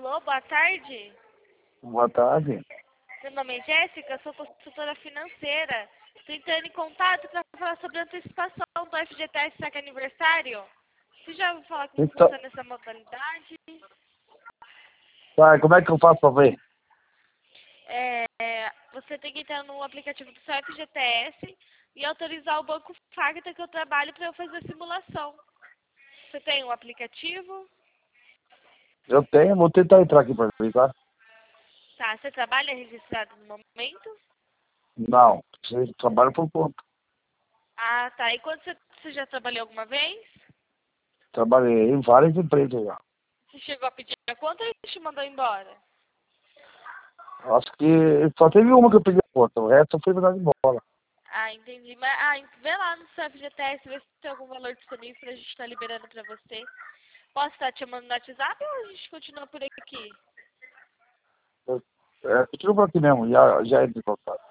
Alô, boa tarde. Boa tarde. Meu nome é Jéssica, sou consultora financeira. Estou entrando em contato para falar sobre a antecipação do FGTS Saque Aniversário. Você já ouviu falar como Então, funciona essa modalidade? tá, como é que eu faço pra ver? Você tem que entrar no aplicativo do seu FGTS e autorizar o Banco Facta que eu trabalho para eu fazer a simulação. Você tem um aplicativo? Eu tenho, vou tentar entrar aqui pra ver, tá? Tá, você trabalha registrado no momento? Não, você trabalha por conta. Ah, tá. E quando você já trabalhou alguma vez? Trabalhei em várias empresas já. Você chegou a pedir a conta ou ele te mandou embora? Acho que só teve uma que eu pedi a conta, o resto eu fui mandado embora. Ah, entendi. Mas, vê lá no seu FGTS, vê se tem algum valor disponível pra gente estar liberando pra você. Posso estar te chamando no WhatsApp ou a gente continua por aqui? Continua por aqui mesmo, já entra em contato.